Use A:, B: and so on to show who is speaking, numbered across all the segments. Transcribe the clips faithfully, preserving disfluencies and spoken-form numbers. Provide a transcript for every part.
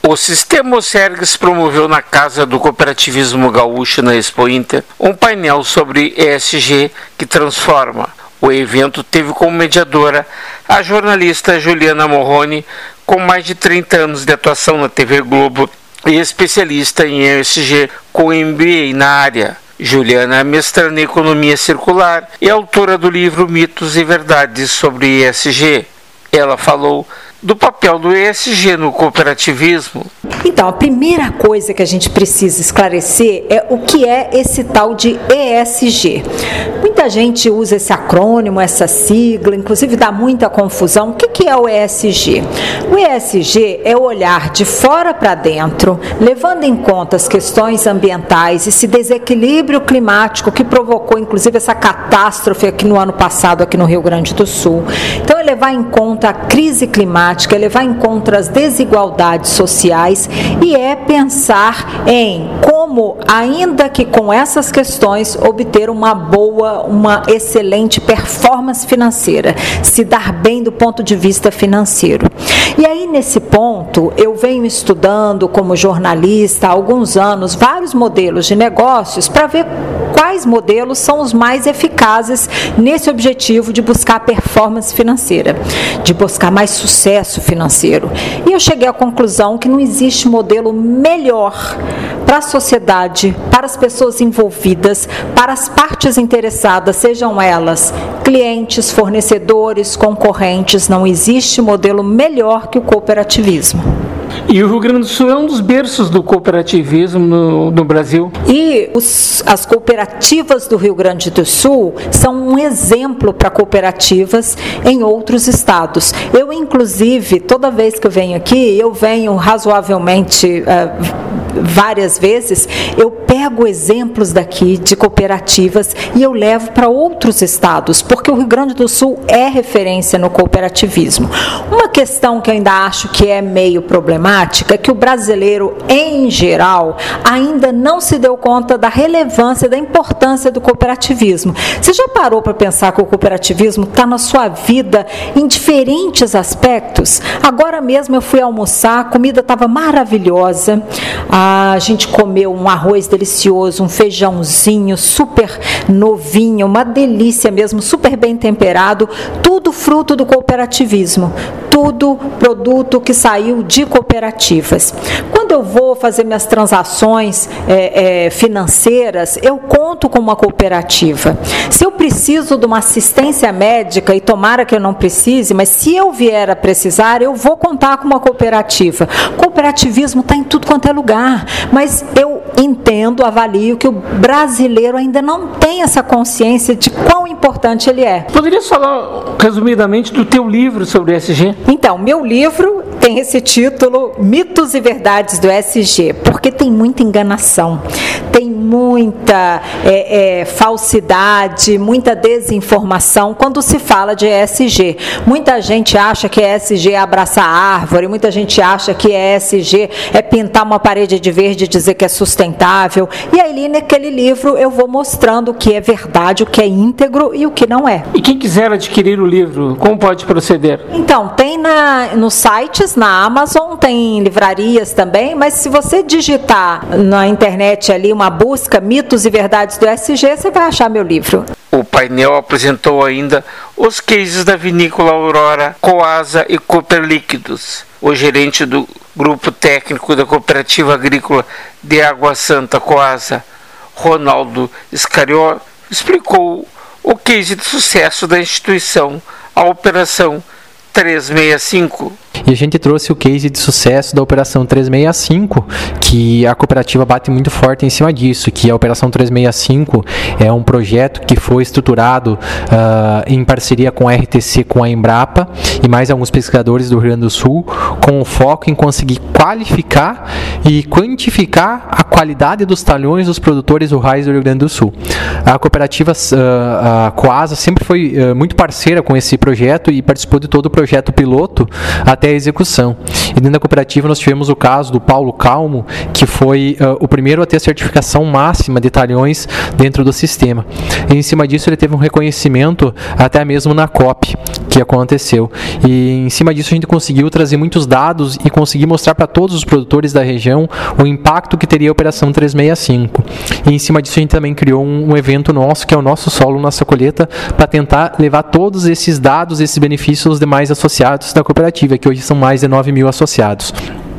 A: O Sistema Osergues promoveu na Casa do Cooperativismo Gaúcho, na Expo Inter, um painel sobre E S G que transforma. O evento teve como mediadora a jornalista Juliana Morrone, com mais de trinta anos de atuação na T V Globo e especialista em E S G com M B A na área. Juliana é mestranda em Economia Circular e autora do livro Mitos e Verdades sobre E S G. Ela falou do papel do E S G no cooperativismo.
B: Então, a primeira coisa que a gente precisa esclarecer é o que é esse tal de E S G. Muita gente usa esse acrônimo, essa sigla, inclusive dá muita confusão. O que é o E S G? O E S G é o olhar de fora para dentro, levando em conta as questões ambientais, esse desequilíbrio climático que provocou, inclusive, essa catástrofe aqui no ano passado, aqui no Rio Grande do Sul. Então, é levar em conta a crise climática, é levar em conta as desigualdades sociais e é pensar em como, ainda que com essas questões, obter uma boa, uma excelente performance financeira, se dar bem do ponto de vista financeiro. E aí, nesse ponto, eu venho estudando como jornalista há alguns anos vários modelos de negócios para ver quais modelos são os mais eficazes nesse objetivo de buscar performance financeira, de buscar mais sucesso financeiro. E eu cheguei à conclusão que não existe modelo melhor para a sociedade, para as pessoas envolvidas, para as partes interessadas, sejam elas clientes, fornecedores, concorrentes, não existe modelo melhor que o cooperativismo.
C: E o Rio Grande do Sul é um dos berços do cooperativismo no, no Brasil.
B: E os, as cooperativas do Rio Grande do Sul são um exemplo para cooperativas em outros estados. Eu, inclusive, toda vez que eu venho aqui, eu venho razoavelmente, uh, várias vezes, eu pego exemplos daqui de cooperativas e eu levo para outros estados, porque o Rio Grande do Sul é referência no cooperativismo. Uma questão que eu ainda acho que é meio problemática é que o brasileiro, em geral, ainda não se deu conta da relevância, da importância do cooperativismo. Você já parou para pensar que o cooperativismo está na sua vida em diferentes aspectos? Agora mesmo eu fui almoçar, a comida estava maravilhosa, a gente comeu um arroz delicioso, um feijãozinho super novinho, uma delícia mesmo, super bem temperado, tudo fruto do cooperativismo, tudo produto que saiu de cooperativas. Quando eu vou fazer minhas transações é, é, financeiras, eu conto com uma cooperativa. Se eu preciso de uma assistência médica, e tomara que eu não precise, mas se eu vier a precisar, eu vou contar com uma cooperativa. Cooperativismo está em tudo quanto é lugar, mas eu entendo, avalio que o brasileiro ainda não tem essa consciência de quão importante ele é.
C: Poderia falar resumidamente do teu livro sobre E S G?
B: Então, meu livro tem esse título, Mitos e Verdades do E S G, porque tem muita enganação, tem muita é, é, falsidade, muita desinformação quando se fala de E S G. Muita gente acha que E S G é abraçar árvore, muita gente acha que E S G é pintar uma parede de verde e dizer que é sustentável. E aí, naquele livro, eu vou mostrando o que é verdade, o que é íntegro e o que não é.
C: E quem quiser adquirir o livro, como pode proceder?
B: Então, tem na, nos sites, na Amazon, tem livrarias também, mas se você digitar na internet ali uma busca, Mitos e Verdades do E S G, você vai achar meu livro.
A: O painel apresentou ainda os cases da vinícola Aurora, Coasa e Cooper Líquidos. O gerente do grupo técnico da Cooperativa Agrícola de Água Santa, Coasa, Ronaldo Scariol, explicou o case de sucesso da instituição, a Operação trezentos e sessenta e cinco.
D: E a gente trouxe o case de sucesso da Operação trezentos e sessenta e cinco, que a cooperativa bate muito forte em cima disso, que a Operação trezentos e sessenta e cinco é um projeto que foi estruturado uh, em parceria com a R T C, com a Embrapa e mais alguns pesquisadores do Rio Grande do Sul, com o foco em conseguir qualificar e quantificar a qualidade dos talhões dos produtores rurais do Rio Grande do Sul. A cooperativa uh, a Coasa sempre foi uh, muito parceira com esse projeto e participou de todo o projeto piloto até a execução. E dentro da cooperativa nós tivemos o caso do Paulo Calmo, que foi uh, o primeiro a ter a certificação máxima de talhões dentro do sistema. E em cima disso ele teve um reconhecimento até mesmo na C O P, que aconteceu. E em cima disso a gente conseguiu trazer muitos dados e conseguir mostrar para todos os produtores da região o impacto que teria a Operação trezentos e sessenta e cinco. E em cima disso a gente também criou um, um evento nosso, que é o Nosso Solo, Nossa Colheita, para tentar levar todos esses dados, esses benefícios aos demais associados da cooperativa, que hoje são mais de nove mil associados.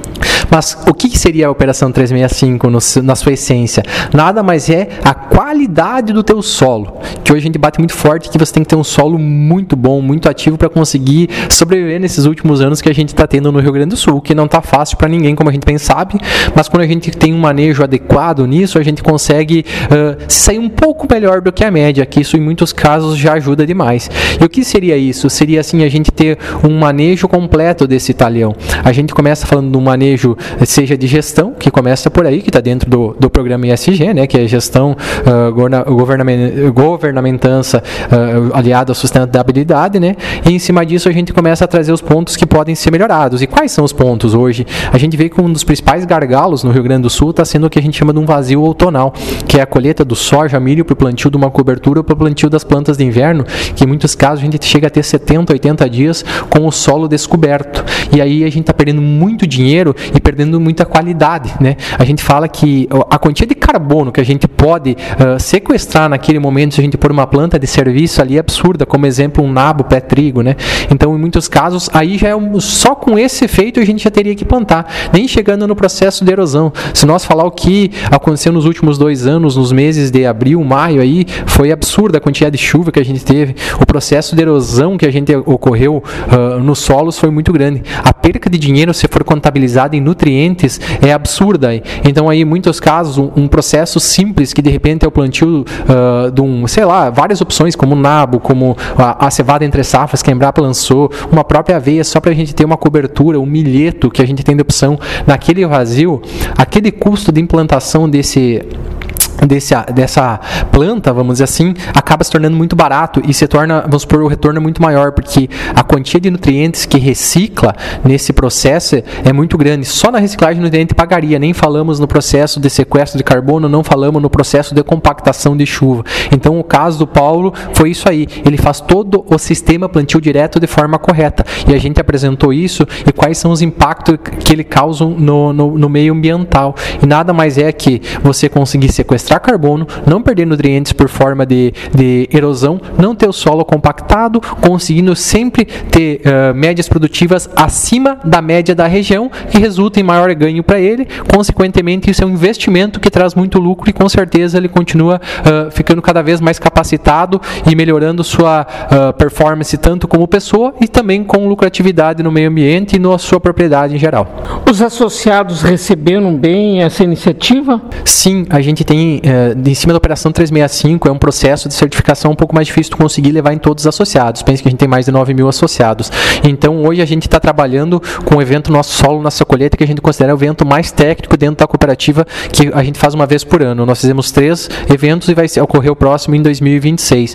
D: Mas o que seria a Operação trezentos e sessenta e cinco no, na sua essência? Nada mais é a qualidade do teu solo, que hoje a gente bate muito forte que você tem que ter um solo muito bom, muito ativo para conseguir sobreviver nesses últimos anos que a gente está tendo no Rio Grande do Sul, que não está fácil para ninguém, como a gente bem sabe, mas quando a gente tem um manejo adequado nisso, a gente consegue uh, sair um pouco melhor do que a média, que isso em muitos casos já ajuda demais. E o que seria isso? Seria assim a gente ter um manejo completo desse talhão. A gente começa falando de um manejo seja de gestão, que começa por aí, que está dentro do, do programa E S G, né, que é gestão uh, governament, governamentança uh, aliada à sustentabilidade, né, e em cima disso a gente começa a trazer os pontos que podem ser melhorados. E quais são os pontos hoje? A gente vê que um dos principais gargalos no Rio Grande do Sul está sendo o que a gente chama de um vazio outonal, que é a colheita do soja, milho para o plantio de uma cobertura ou para o plantio das plantas de inverno, que em muitos casos a gente chega a ter setenta, oitenta dias com o solo descoberto. E aí a gente está perdendo muito dinheiro e perdendo muita qualidade, né? A gente fala que a quantia de carbono que a gente pode uh, sequestrar naquele momento, se a gente pôr uma planta de serviço ali, é absurda, como exemplo um nabo pré-trigo, né? Então, em muitos casos, aí já é um, só com esse efeito a gente já teria que plantar, nem chegando no processo de erosão. Se nós falar o que aconteceu nos últimos dois anos, nos meses de abril, maio, aí, foi absurda a quantidade de chuva que a gente teve, o processo de erosão que a gente ocorreu uh, nos solos foi muito grande. A perca de dinheiro, se for contabilizada em nutrientes, é absurda. Então, aí, em muitos casos, um, um processo simples, que de repente é o plantio uh, de um, sei lá, várias opções, como o nabo, como a, a cevada entre safras que a Embrapa lançou, uma própria aveia, só para a gente ter uma cobertura, um milheto que a gente tem de opção naquele vazio, aquele custo de implantação desse... Desse, dessa planta, vamos dizer assim, acaba se tornando muito barato e se torna, vamos supor, o retorno é muito maior, porque a quantia de nutrientes que recicla nesse processo é muito grande. Só na reciclagem o nutriente pagaria, nem falamos no processo de sequestro de carbono, não falamos no processo de compactação de chuva. Então, o caso do Paulo foi isso aí, ele faz todo o sistema plantio direto de forma correta, e a gente apresentou isso e quais são os impactos que ele causa no, no, no meio ambiental, e nada mais é que você conseguir sequestrar carbono, não perder nutrientes por forma de, de erosão, não ter o solo compactado, conseguindo sempre ter uh, médias produtivas acima da média da região, que resulta em maior ganho para ele. Consequentemente, isso é um investimento que traz muito lucro e com certeza ele continua uh, ficando cada vez mais capacitado e melhorando sua uh, performance tanto como pessoa e também com lucratividade no meio ambiente e na sua propriedade em geral.
C: Os associados receberam bem essa iniciativa?
D: Sim, a gente tem em cima da Operação trezentos e sessenta e cinco, é um processo de certificação um pouco mais difícil de conseguir levar em todos os associados. Pense que a gente tem mais de nove mil associados. Então, hoje a gente está trabalhando com o evento Nosso Solo, Nossa Colheita, que a gente considera o evento mais técnico dentro da cooperativa, que a gente faz uma vez por ano. Nós fizemos três eventos e vai ocorrer o próximo em dois mil e vinte e seis.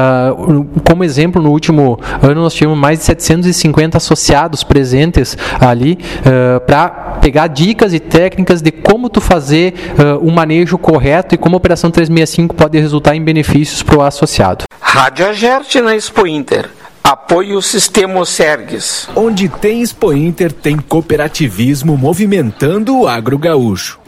D: Uh, como exemplo, no último ano nós tivemos mais de setecentos e cinquenta associados presentes ali uh, para pegar dicas e técnicas de como tu fazer uh, um manejo correto e como a Operação trezentos e sessenta e cinco pode resultar em benefícios para o associado.
A: Rádio Agerte na Expo Inter. Apoio o Sistema Osergues.
E: Onde tem Expo Inter, tem cooperativismo movimentando o agro gaúcho.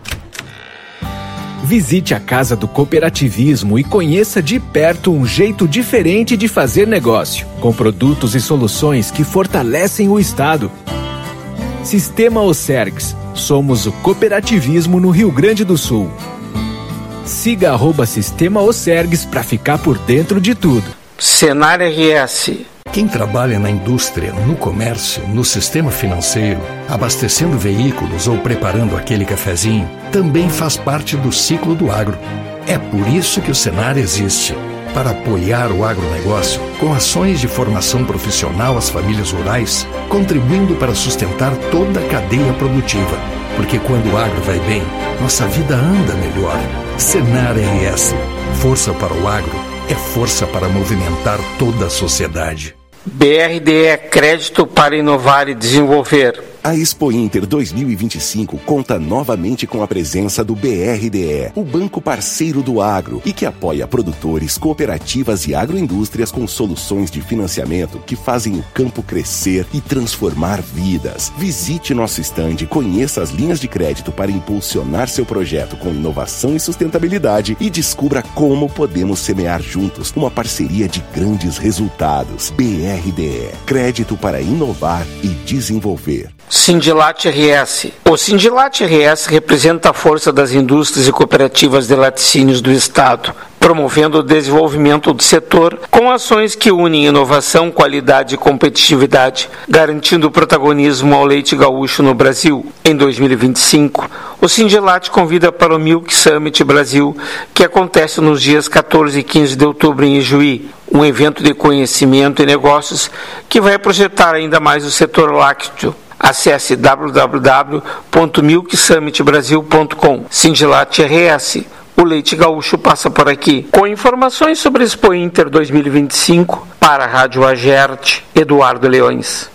E: Visite a Casa do Cooperativismo e conheça de perto um jeito diferente de fazer negócio, com produtos e soluções que fortalecem o Estado. Sistema Osergues. Somos o cooperativismo no Rio Grande do Sul. Siga arroba Sistema Osergues para ficar por dentro de tudo.
A: Senar R S.
F: Quem trabalha na indústria, no comércio, no sistema financeiro, abastecendo veículos ou preparando aquele cafezinho, também faz parte do ciclo do agro. É por isso que o Senar existe, para apoiar o agronegócio com ações de formação profissional às famílias rurais, contribuindo para sustentar toda a cadeia produtiva. Porque quando o agro vai bem, nossa vida anda melhor. Senar R S. Força para o agro é força para movimentar toda a sociedade.
A: B R D E Crédito para Inovar e Desenvolver.
G: A Expo Inter dois mil e vinte e cinco conta novamente com a presença do B R D E, o banco parceiro do agro e que apoia produtores, cooperativas e agroindústrias com soluções de financiamento que fazem o campo crescer e transformar vidas. Visite nosso estande, conheça as linhas de crédito para impulsionar seu projeto com inovação e sustentabilidade e descubra como podemos semear juntos uma parceria de grandes resultados. B R D E, crédito para inovar e desenvolver.
A: Sindilat R S. O Sindilat R S representa a força das indústrias e cooperativas de laticínios do Estado, promovendo o desenvolvimento do setor com ações que unem inovação, qualidade e competitividade, garantindo o protagonismo ao leite gaúcho no Brasil. Em dois mil e vinte e cinco, o Sindilat convida para o Milk Summit Brasil, que acontece nos dias quatorze e quinze de outubro em Ijuí, um evento de conhecimento e negócios que vai projetar ainda mais o setor lácteo. Acesse w w w ponto milk summit brasil ponto com. Sindilat R S. O leite gaúcho passa por aqui. Com informações sobre a Expo Inter dois mil e vinte e cinco, para a Rádio Agerte, Eduardo Leões.